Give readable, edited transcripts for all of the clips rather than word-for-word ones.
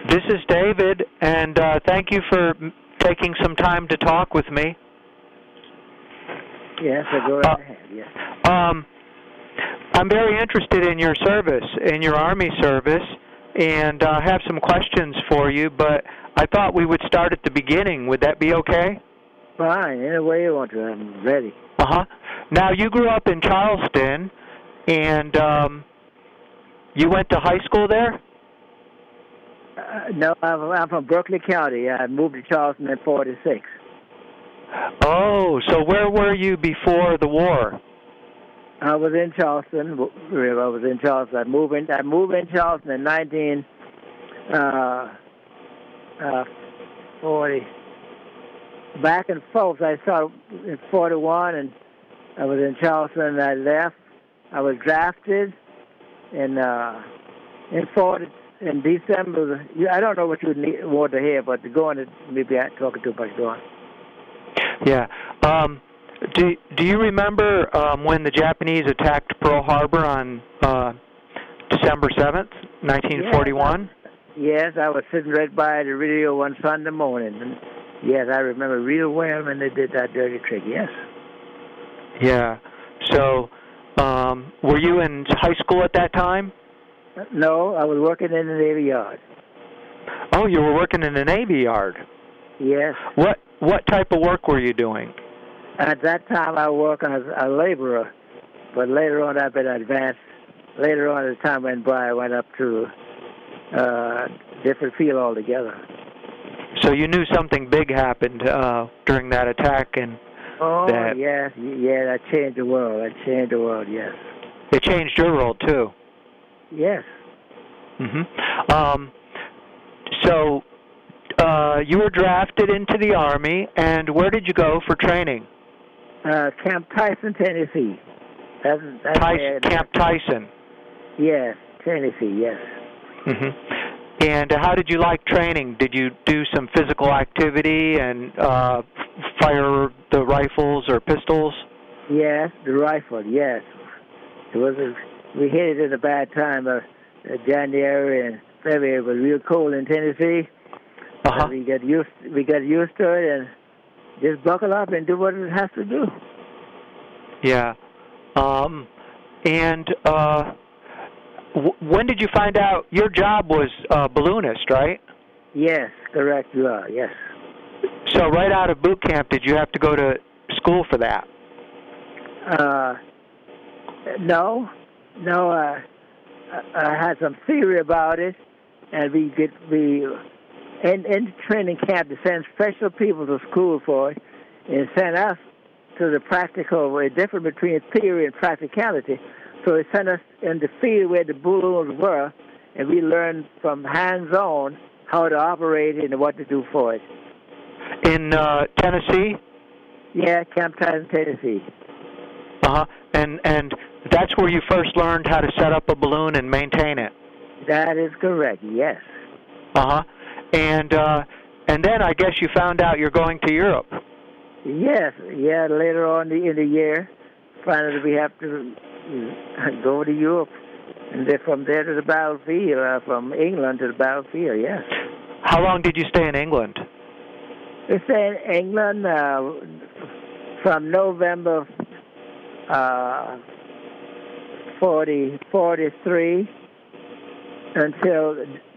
This is David, and thank you for taking some time to talk with me. Yes, I go right ahead, yes. I'm very interested in your service, in your Army service, and I have some questions for you, but I thought we would start at the beginning. Would that be okay? Fine, any way you want to. I'm ready. Uh-huh. Now, you grew up in Charleston, and you went to high school there? No, I'm from Berkeley County. I moved to Charleston in '46. Oh, so where were you before the war? I was in Charleston. I moved in Charleston in 1940. Back and forth. I started in '41, and I was in Charleston. And I left. I was drafted in December. I don't know what you want to hear, but go on. Maybe I'm talking too much. Go on. Yeah. Do you remember when the Japanese attacked Pearl Harbor on December 7th, 1941? Yes, I was sitting right by the radio one Sunday morning. And yes, I remember real well when they did that dirty trick, yes. Yeah. So, were you in high school at that time? No, I was working in the Navy Yard. Oh, you were working in the Navy Yard? Yes. What type of work were you doing? At that time, I worked as a laborer, but later on, I've been advanced. Later on, as time went by, I went up to different field altogether. So you knew something big happened during that attack, and yes, that changed the world. That changed the world. Yes. It changed your world too. Yes. So you were drafted into the Army, and where did you go for training? Camp Tyson, Tennessee. That's Camp Tyson. Yes, Tennessee. Yes. And how did you like training? Did you do some physical activity and fire the rifles or pistols? Yes, the rifle. Yes. We hit it at a bad time. January and February it was real cold in Tennessee. We got used to it and just buckle up and do what it has to do. Yeah. When did you find out your job was balloonist, right? Yes, correct. You are. Yes. So right out of boot camp, did you have to go to school for that? No. I had some theory about it, and in training camp, they send special people to school for it, and send us to the practical, the difference between theory and practicality. So they sent us in the field where the balloons were, and we learned from hands-on how to operate it and what to do for it. In Tennessee? Yeah, Camp Tyson, Tennessee. And that's where you first learned how to set up a balloon and maintain it? That is correct, yes. And then I guess you found out you're going to Europe. Yes, later on in the year, finally we have to go to Europe, and then from there to the battlefield, from England to the battlefield, yes. How long did you stay in England? We stayed in England from November 43 until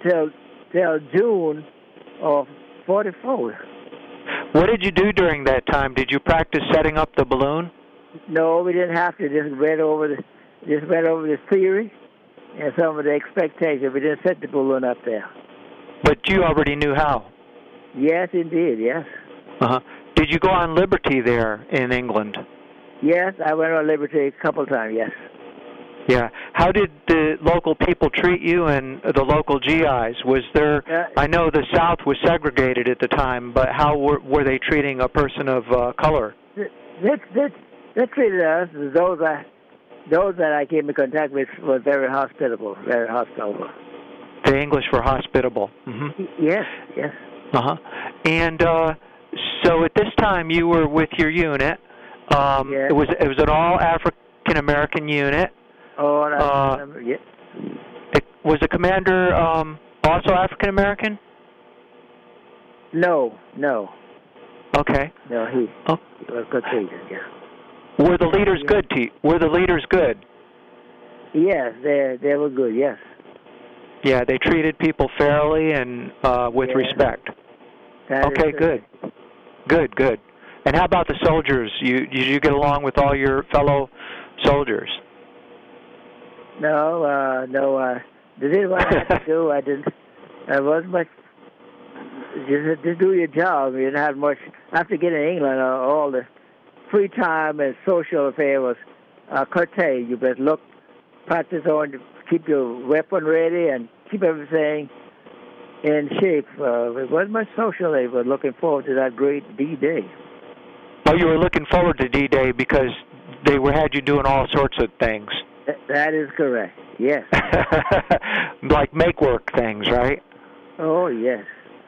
June of 44. What did you do during that time? Did you practice setting up the balloon? No, we didn't have to. Just read over the theory and some of the expectations. We didn't set the balloon up there. But you already knew how? Yes, indeed, yes. Did you go on Liberty there in England? Yes, I went on Liberty a couple times, yes. Yeah. How did the local people treat you and the local GIs? Was there, I know the South was segregated at the time, but how were they treating a person of color? They treated us, those that I came in contact with were very hospitable, very hospitable. The English were hospitable. Yes. And so at this time you were with your unit. Yes. It was an all African American unit. Yes. Was the commander also African American? No. Okay. No, he was Caucasian, yeah. Were the leaders good to you? Were the leaders good? Yes, they were good, yes. Yeah, they treated people fairly and with respect. Okay, good. Good. And how about the soldiers? Did you get along with all your fellow soldiers? No. They did what I had to do. I didn't. There wasn't much. Just to do your job. You didn't have much. After getting to England, all the free time and social affair was curtailed. You better practice on to keep your weapon ready and keep everything in shape. It wasn't much social. They were looking forward to that great D-Day. Oh, you were looking forward to D-Day because they had you doing all sorts of things. That is correct. Yes. Like make-work things, right? Oh, yes.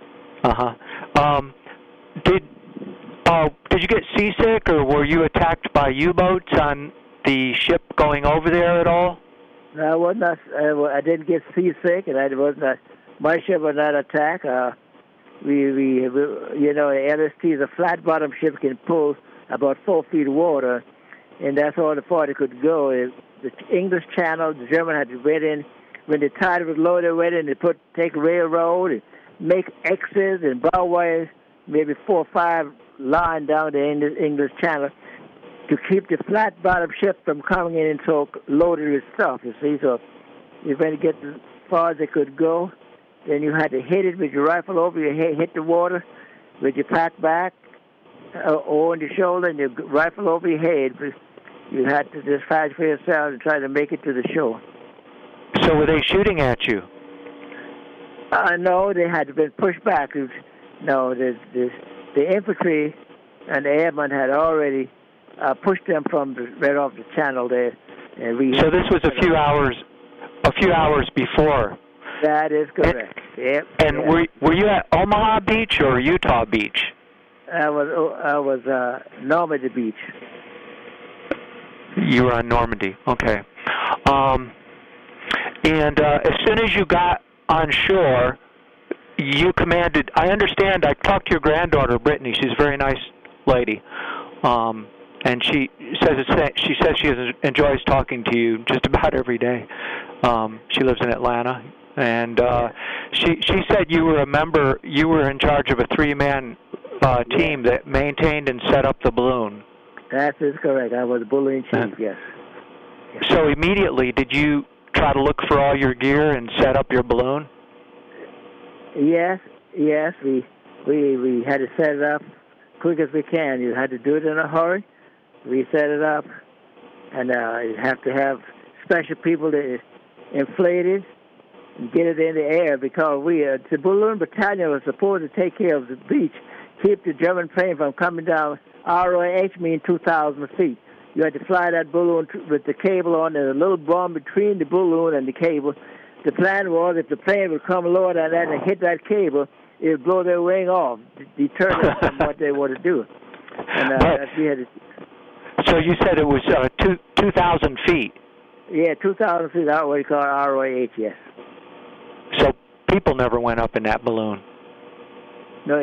Did you get seasick, or were you attacked by U-boats on the ship going over there at all? No, I was not. I didn't get seasick, and my ship was not attacked. We LST is a flat-bottom ship, can pull about 4 feet of water, and that's all the far it could go. The English Channel, the German had to wet in. When the tide was low, they went in and take railroad and make X's and bow wires, maybe 4 or 5 line down the English Channel to keep the flat-bottom ship from coming in and so loaded with stuff, you see. So you better get as far as it could go. Then you had to hit it with your rifle over your head, hit the water with your pack back on your shoulder and your rifle over your head. You had to just fight for yourself and try to make it to the shore. So were they shooting at you? No, they had been pushed back. No, the infantry and the airmen had already pushed them right off the channel there. And so this was a few hours before. That is correct. Yep. And were you at Omaha Beach or Utah Beach? I was Normandy Beach. You were on Normandy. Okay. And as soon as you got on shore, you commanded. I understand. I talked to your granddaughter, Brittany. She's a very nice lady, and she says she enjoys talking to you just about every day. She lives in Atlanta, and she said you were a member. You were in charge of a 3-man team that maintained and set up the balloon. That is correct. I was balloon chief. Yes. So immediately, did you try to look for all your gear and set up your balloon? Yes. We had to set it up quick as we can. You had to do it in a hurry. We set it up, and you have to have special people to inflate it and get it in the air because the balloon battalion was supposed to take care of the beach, keep the German plane from coming down. ROH means 2,000 feet. You had to fly that balloon with the cable on and a little bomb between the balloon and the cable. The plan was if the plane would come lower than that and hit that cable, it would blow their wing off, deter them from what they want to do. And we had to. So you said it was 2,000 feet. Yeah, 2,000 feet. That's what we call ROH. Yes. So people never went up in that balloon. No,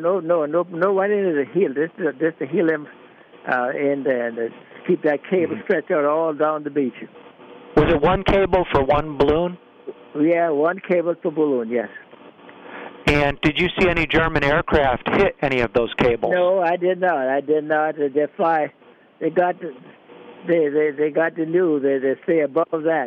one into the heel. This to heel them in there and keep that cable stretched out all down the beach. Was it one cable for one balloon? Yeah, one cable per balloon. Yes. And did you see any German aircraft hit any of those cables? No, I did not. They fly. They got the news. They stay above that.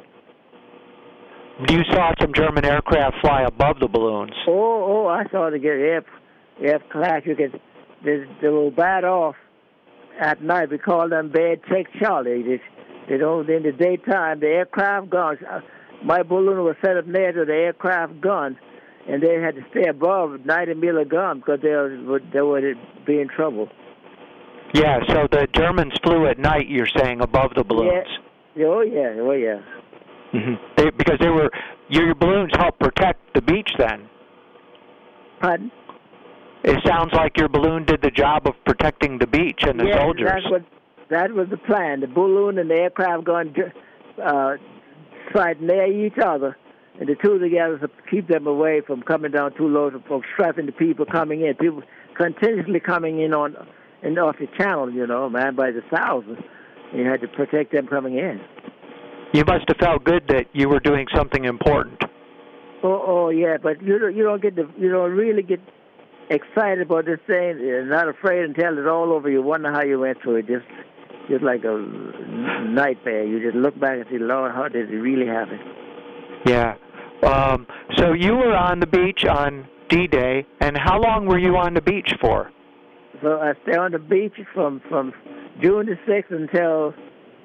You saw some German aircraft fly above the balloons. Oh! I saw the aircraft. They will bat off at night. We call them bad check Charlie. They don't. In the daytime, the aircraft guns. My balloon was set up near to the aircraft guns, and they had to stay above 90 millimeter gun because they would be in trouble. Yeah. So the Germans flew at night. You're saying above the balloons. Yeah. Oh yeah. Mm-hmm. Because your balloons help protect the beach then. Pardon? It sounds like your balloon did the job of protecting the beach and the soldiers. That was the plan. The balloon and the aircraft going fight near each other, and the two together to keep them away from coming down too low, from stressing the people coming in. People continuously coming in on and off the channel, man, by the thousands. You had to protect them coming in. You must have felt good that you were doing something important. Oh yeah, but you don't really get excited about this thing. You're not afraid until it's all over. You wonder how you went through it. Just like a nightmare. You just look back and say, Lord, how did it really happen? Yeah. So you were on the beach on D-Day, and how long were you on the beach for? So I stayed on the beach from June the 6th until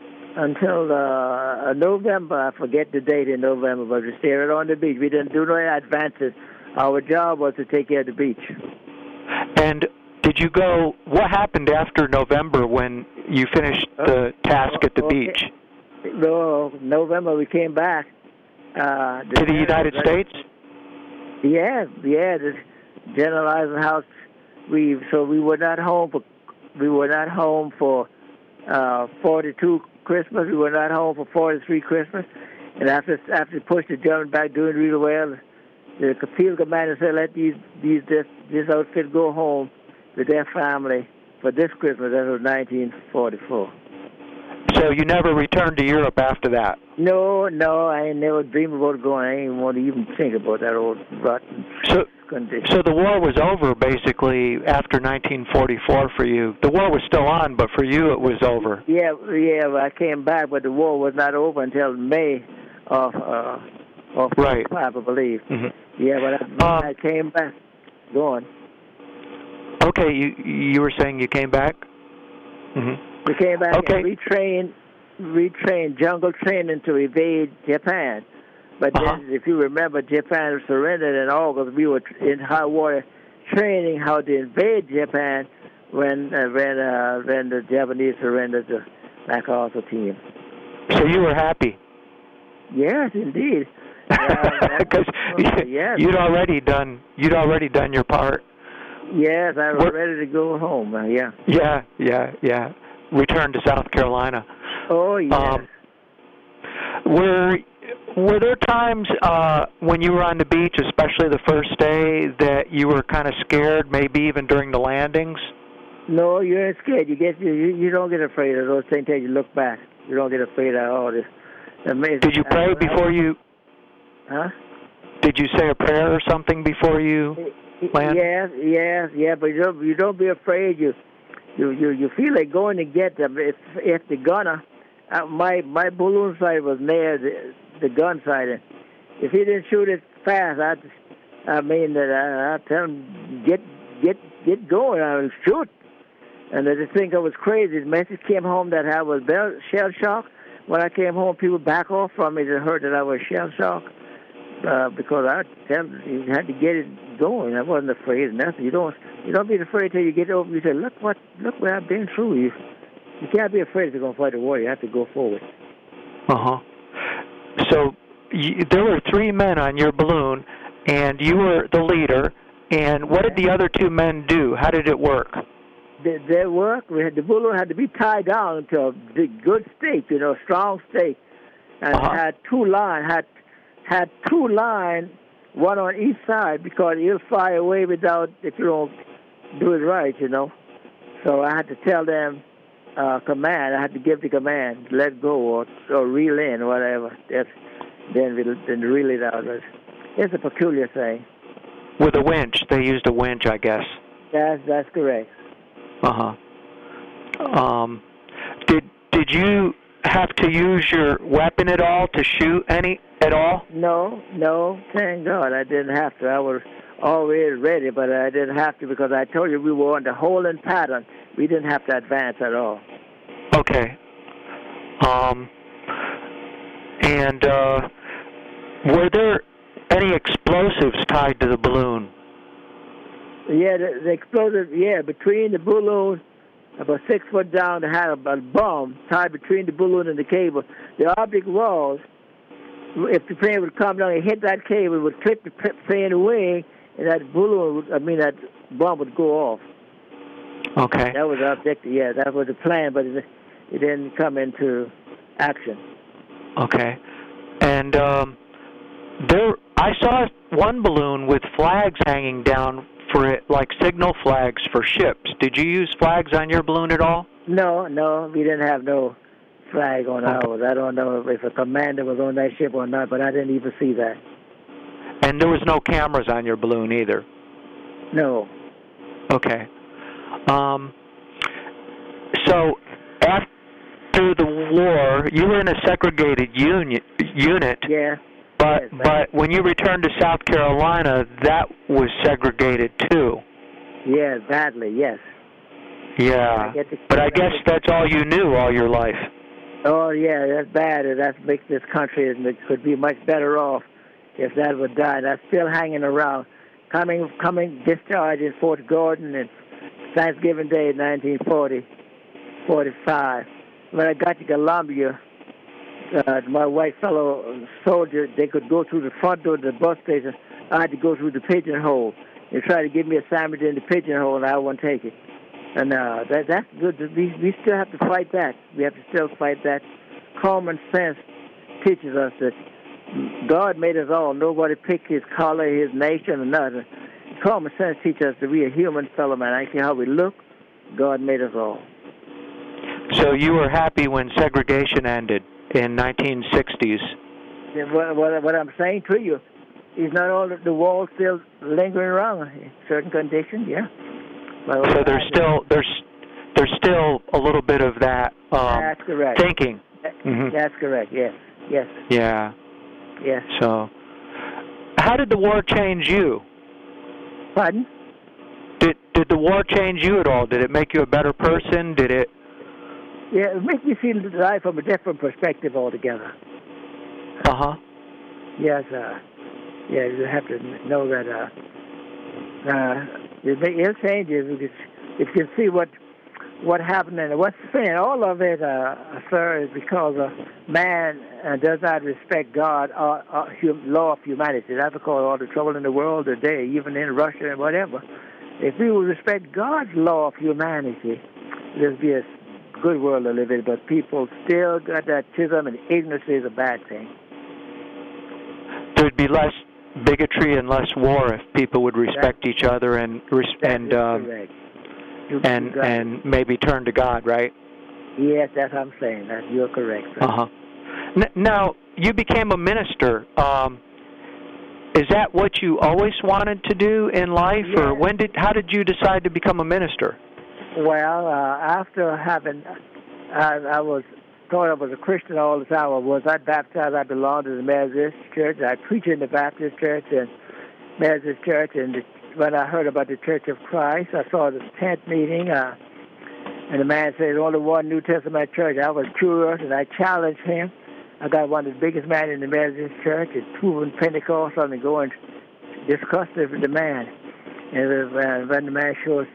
November. I forget the date in November, but we stayed right on the beach. We didn't do no advances. Our job was to take care of the beach. And did you go, what happened after November when you finished the task at the beach? No, November we came back. To the United States? Yeah, the General Eisenhower. We were not home for 42 Christmas. We were not home for 43 Christmas. And after we pushed the German back, doing really well, the field commander said, let this outfit go home with their family for this Christmas. That was 1944. So you never returned to Europe after that? No, I never dreamed about going. I didn't want to even think about that old rotten condition. So the war was over, basically, after 1944 for you. The war was still on, but for you it was over. Yeah, I came back, but the war was not over until May of right. 45, I believe. Mm-hmm. Yeah, but I came back. Go on. Okay, you were saying you came back? Mm-hmm. We came back and retrained jungle training to evade Japan. But then, if you remember, Japan surrendered in August. We were in hot water training how to invade Japan when the Japanese surrendered to MacArthur team. So you were happy? Yes, indeed. Because you'd already done your part. Yes, I was ready to go home. Yeah. Return to South Carolina. Oh, yes. Were there times when you were on the beach, especially the first day, that you were kind of scared, maybe even during the landings? No, you ain't scared. You don't get afraid of those things until you look back. You don't get afraid of all this. Amazing. Did you pray before you? Huh? Did you say a prayer or something before you land? Yes. But you don't be afraid. You feel like going to get them. If the gunner, my balloon sight was near the gun sight. If he didn't shoot it fast, I'd tell him get going. I would shoot. And I just think I was crazy. The message came home that I was shell shocked. When I came home, people back off from me. They heard that I was shell shocked because I tell them you had to get it going. I wasn't afraid of nothing. You don't be afraid till you get over. You say, look what I've been through. You can't be afraid if you're going to fight a war. You have to go forward. So there were 3 men on your balloon, and you were the leader. And what did the other 2 men do? How did it work? Their work, the balloon had to be tied down to a good stake, strong stake, and had 2 lines. Had 2 lines, one on each side, because you'll fly away if you don't do it right, So I had to tell them command. I had to give the command, let go or reel in, or whatever. Then reel it out. It's a peculiar thing. With a winch. They used a winch, I guess. That's correct. Did you have to use your weapon at all to shoot any at all? No. Thank God I didn't have to. I was always ready, but I didn't have to because I told you we were on the holding pattern. We didn't have to advance at all. Okay. And were there any explosives tied to the balloon? Yeah, the explosive, between the balloon, about 6 foot down, they had a bomb tied between the balloon and the cable. The object was, if the plane would come down and hit that cable, it would clip the plane away, and that that bomb would go off. Okay. That was the objective, that was the plan, but it didn't come into action. Okay. And I saw one balloon with flags hanging down for it, like signal flags for ships. Did you use flags on your balloon at all? No, we didn't have no flag on ours. I don't know if a commander was on that ship or not, but I didn't even see that. And there was no cameras on your balloon either? No. Okay. So after the war, you were in a segregated unit. Yeah. But when you returned to South Carolina, that was segregated too. Yeah, badly, yes. Yeah. But I guess that's all you knew all your life. Oh, yeah, that's bad. That makes this country, and it could be much better off if that would die. That's still hanging around. Coming discharged in Fort Gordon and Thanksgiving Day, 1945. When I got to Columbia, my white fellow soldiers, they could go through the front door of the bus station. I had to go through the pigeonhole. They tried to give me a sandwich in the pigeonhole, and I wouldn't take it. And that's good. We still have to fight that. We have to still fight that. Common sense teaches us that God made us all. Nobody picked his color, his nation, or nothing. Common sense teaches us that we are human fellow man. I see how we look. God made us all. So you were happy when segregation ended in 1960s? What I'm saying to you is not all the walls still lingering around in certain conditions. Yeah. So there's still a little bit of that that's correct. Thinking. Mm-hmm. That's correct. Yes. Yeah. Yes. So, how did the war change you? Pardon? Did the war change you at all? Did it make you a better person? Did it? Yeah, it makes me see life from a different perspective altogether. Yes. Yeah, you have to know that. It changes. If you can see what happened and what's saying, all of it, sir, is because man does not respect God or law of humanity. That's because all the trouble in the world today, even in Russia and whatever. If we would respect God's law of humanity, there'd be a good world to live in. But people still got that schism, and ignorance is a bad thing. There'd be less bigotry and less war if people would respect each other and maybe turn to God, right? Yes, that's what I'm saying. You're correct, sir. Now, you became a minister. Is that what you always wanted to do in life, or how did you decide to become a minister? Well, after having, I thought I was a Christian all the time. I was not baptized. I belonged to the Methodist Church. I preached in the Baptist Church and Methodist Church. And when I heard about the Church of Christ, I saw the tent meeting, and the man said, "There's only one New Testament church." I was curious, and I challenged him. I got one of the biggest men in the Methodist Church at proven Pentecostal, and go and discuss it with the man. And when the man showed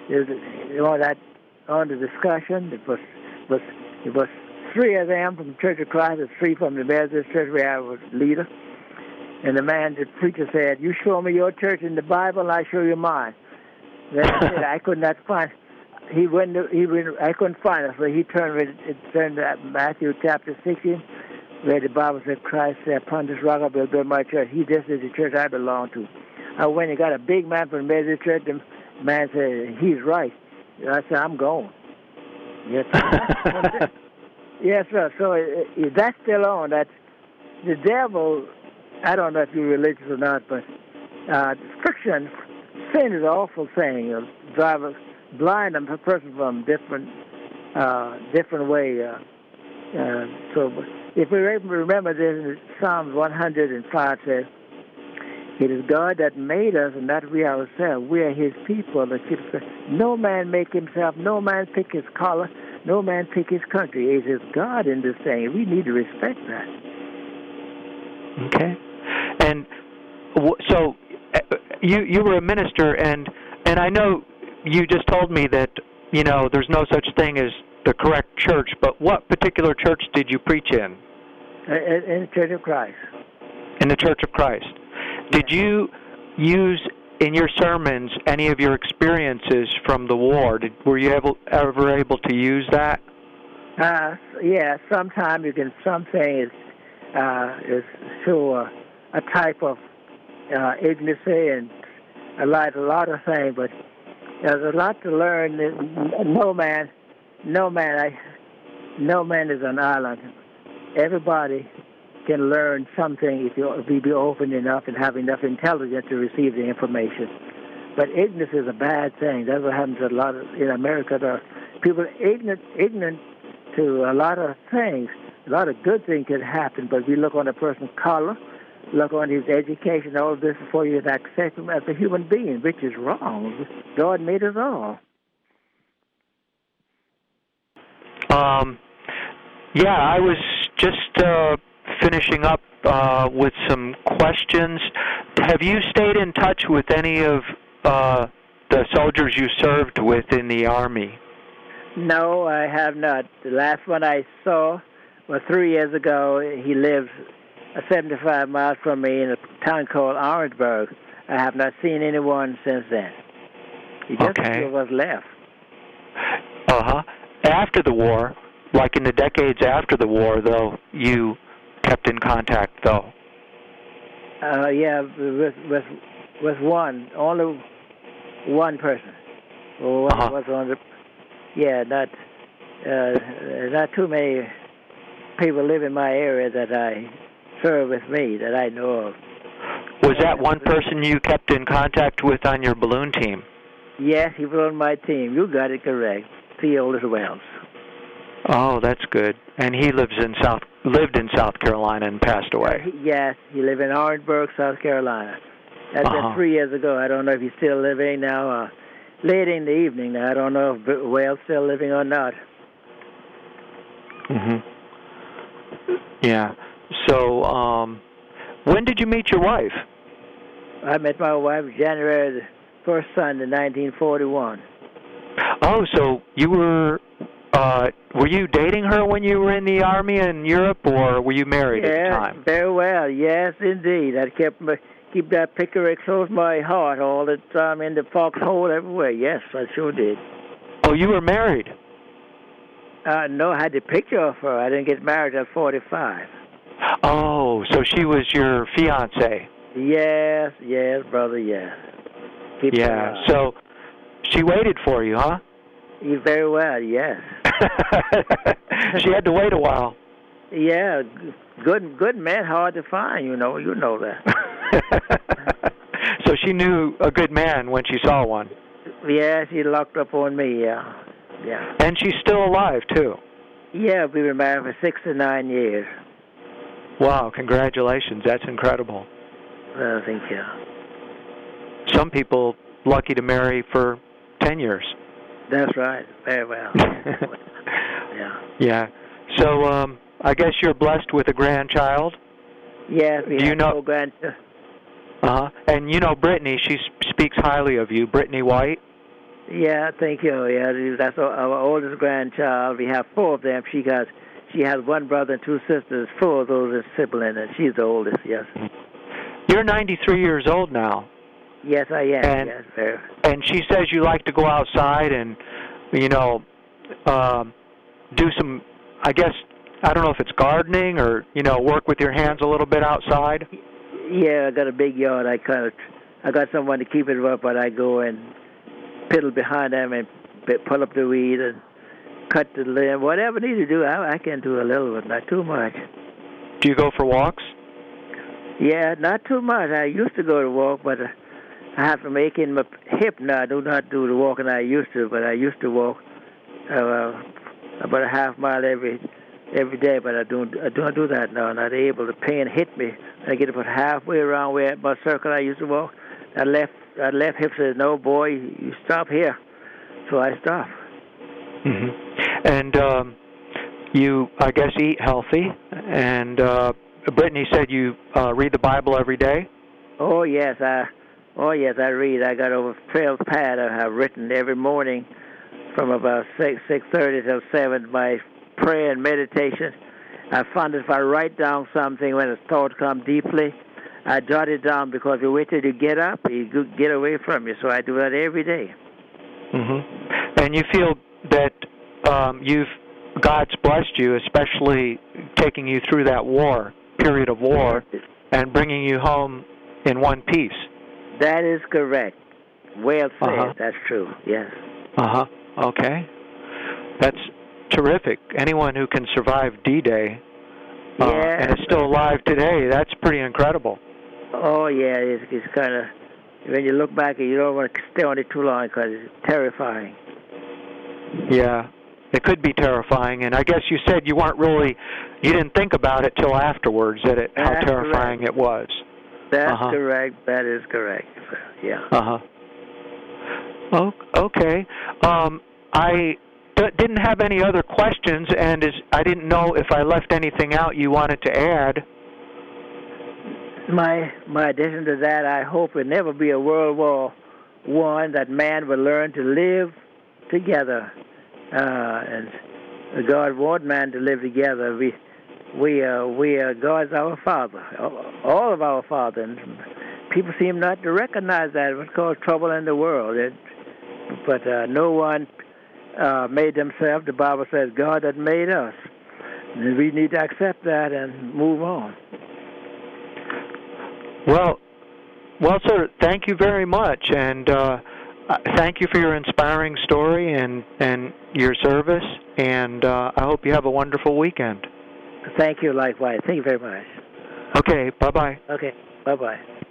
on the discussion, it was three of them from the Church of Christ and three from the Methodist Church where I was leader. And the preacher said, "You show me your church in the Bible, and I show you mine." Then I said, I could not find. I couldn't find it, so he turned to Matthew chapter 16, where the Bible said, "Christ said, upon this rock I will build my church." This is the church I belong to. I went and got a big man from the Methodist Church. The man said, "He's right." I said, "I'm going." Yes, sir. Yes, sir. So that's still on. That's the devil. I don't know if you're religious or not, but friction, sin is an awful thing. Drive a blind a person from different way. So if we remember this, Psalms 105 says, "It is God that made us, and not we ourselves. We are His people." No man make himself. No man pick his color. No man pick his country. It is God in this thing. We need to respect that. Okay. And so you were a minister, and I know you just told me that, there's no such thing as the correct church, but what particular church did you preach in? In the Church of Christ. In the Church of Christ. Did you use in your sermons any of your experiences from the war? Were you ever able to use that? Yeah, sometimes you can. Something is so a type of ignorance and a lot of things, but there's a lot to learn. No man is an island. Everybody can learn something if you be open enough and have enough intelligence to receive the information. But ignorance is a bad thing. That's what happens a lot in America. There are people ignorant to a lot of things. A lot of good things can happen, but we look on a person's color, look on his education, all of this before you accept him as a human being, which is wrong. God made us all. Yeah, I was just finishing up with some questions. Have you stayed in touch with any of the soldiers you served with in the Army? No, I have not. The last one I saw was 3 years ago. He lives 75 miles from me in a town called Orangeburg. I have not seen anyone since then. He just was left. Uh-huh. After the war, like in the decades after the war, though, you kept in contact, though? Yeah, with one, only one person. Was on the, yeah, not too many people live in my area that I serve with me that I know of. Was that one person you kept in contact with on your balloon team? Yes, he was on my team. You got it correct. Theodore Wells. Oh, that's good. And he lived in South Carolina and passed away. Yes, he lived in Orangeburg, South Carolina. That's been 3 years ago. I don't know if he's still living now. Late in the evening now. I don't know if Wells still living or not. Yeah. So, when did you meet your wife? I met my wife January 1st Sunday, 1941. Oh, so you were you dating her when you were in the Army in Europe, or were you married at the time? Very well. Yes, indeed. I keep that picture close to my heart all the time in the foxhole everywhere. Yes, I sure did. Oh, you were married? No, I had the picture of her. I didn't get married at 45. Oh, so she was your fiancée? Yes, brother, yes. Yeah, so she waited for you, huh? Very well, yes. She had to wait a while. Yeah, good man, hard to find, you know that. So she knew a good man when she saw one. Yeah, she locked up on me, yeah. And she's still alive, too. Yeah, we've been married for 69 years. Wow, congratulations. That's incredible. Thank you. Some people lucky to marry for 10 years. That's right. Very well. Yeah. So, I guess you're blessed with a grandchild? Yes, we have no grandchild. Uh-huh. And you know Brittany, she speaks highly of you, Brittany White? Yeah, thank you. Yeah, that's our oldest grandchild. We have 4 of them. She has 1 brother and 2 sisters, 4 of those are siblings, and she's the oldest, yes. You're 93 years old now. Yes, I am. Yes, sir. And she says you like to go outside and, do some, I guess, I don't know if it's gardening or, work with your hands a little bit outside. Yeah, I got a big yard. I got someone to keep it up, but I go and piddle behind them and pull up the weed and cut the limb. Whatever I need to do, I can do a little, but not too much. Do you go for walks? Yeah, not too much. I used to go to walk, but I have to make in my hip now. I do not do the walking I used to, but I used to walk about a half mile every day, but I don't do that now. I'm not able. The pain hit me. I get about halfway around where my circle I used to walk. That left hip says, "No, boy, you stop here." So I stopped. And you, I guess, eat healthy. And Brittany said you read the Bible every day. Oh yes, I read. I got over 12 pads I have written every morning from about 6:30 till 7. My prayer and meditation. I found that if I write down something when a thought comes deeply, I jot it down because the way till you get up, you get away from you. So I do that every day. And you feel that God's blessed you, especially taking you through that period of war, and bringing you home in one piece. That is correct. Well said. Uh-huh. That's true. Yes. Okay. That's terrific. Anyone who can survive D-Day and is still alive today, that's pretty incredible. Oh, yeah. It's kind of, when you look back, you don't want to stay on it too long because it's terrifying. Yeah. It could be terrifying, and I guess you said you didn't think about it till afterwards how terrifying it was. That's correct. That is correct. Yeah. Okay. I didn't have any other questions, and I didn't know if I left anything out you wanted to add. My addition to that, I hope it never be a World War I, that man will learn to live together. And God wants man to live together. We are God's our Father, all of our Father. And people seem not to recognize that. It's called trouble in the world. But no one made themselves. The Bible says God had made us. And we need to accept that and move on. Well, sir, thank you very much, and thank you for your inspiring story and your service, and I hope you have a wonderful weekend. Thank you, likewise. Thank you very much. Okay, bye-bye. Okay, bye-bye.